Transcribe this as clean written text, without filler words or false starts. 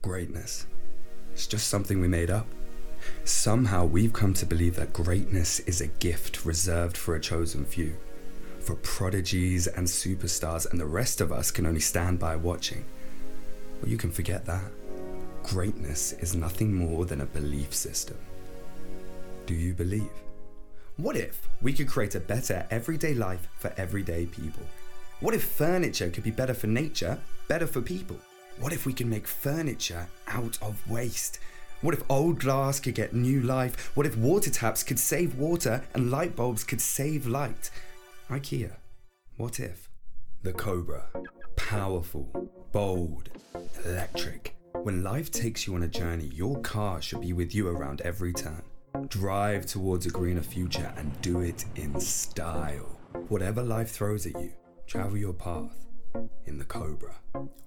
greatness. It's just something we made up. Somehow we've come to believe that greatness is a gift reserved for a chosen few, for prodigies and superstars, and the rest of us can only stand by watching. Well, you can forget that. Greatness is nothing more than a belief system. Do you believe? What if we could create a better everyday life for everyday people? What if furniture could be better for nature, better for people? What if we could make furniture out of waste? What if old glass could get new life? What if water taps could save water and light bulbs could save light? IKEA. What if? The Cobra. Powerful, bold, electric. When life takes you on a journey, your car should be with you around every turn. Drive towards a greener future and do it in style. Whatever life throws at you, travel your path in the Cobra.